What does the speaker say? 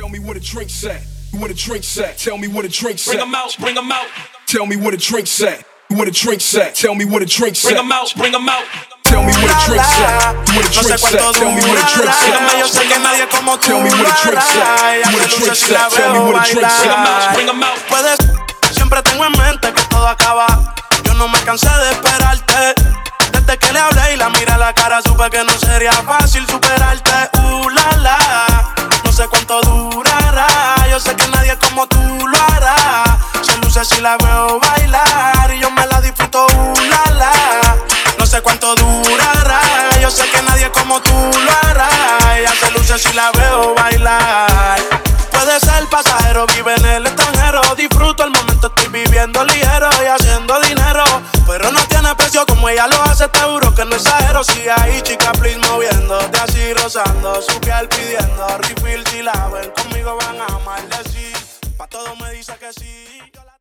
Tell me where the drinks at. Where the drinks at? Tell me where the drinks at. Bring 'em out, bring 'em out. Tell me where the drinks at. Where the drinks at? Tell me where the drinks at. Bring 'em out, bring 'em out. Tell me where the drinks at. Where the drinks at? Tell me where the drinks at. Yo sé que nadie como tú Tell me where the drinks at. Where the drinks at? Tell me where the drinks at. Bring 'em out. Puedes, siempre tengo en mente que todo acaba. Yo no me cansé de esperarte. Desde que le hablé y la miré a la cara, supe que no sería fácil superarte. La la, no sé cuánto durará. Yo sé que nadie como tú lo hará. Se luce si la veo bailar y yo me la disfruto. La la, no sé cuánto durará. Yo sé que nadie como tú lo hará. Ella se luce si la veo bailar. Puede ser pasajero, vive en el extranjero. Disfruto el momento, estoy viviendo ligero y haciendo dinero. Pero no tiene precio como ella lo hace, te juro que no exagero. Si hay chica, please, moviéndote así, rozando su piel pidiendo refill. Si la ven conmigo van a maldecir. Pa' todo me dice que sí.